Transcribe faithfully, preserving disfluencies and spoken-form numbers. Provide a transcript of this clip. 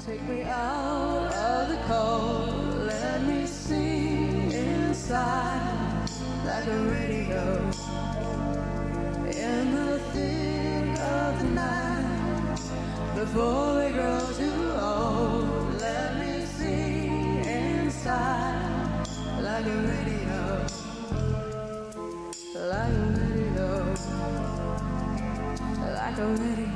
Take me out of the cold, let me sing inside like a radio. In the thick of the night, before we grow too old, let me sing inside like a radio, like a radio, like a radio.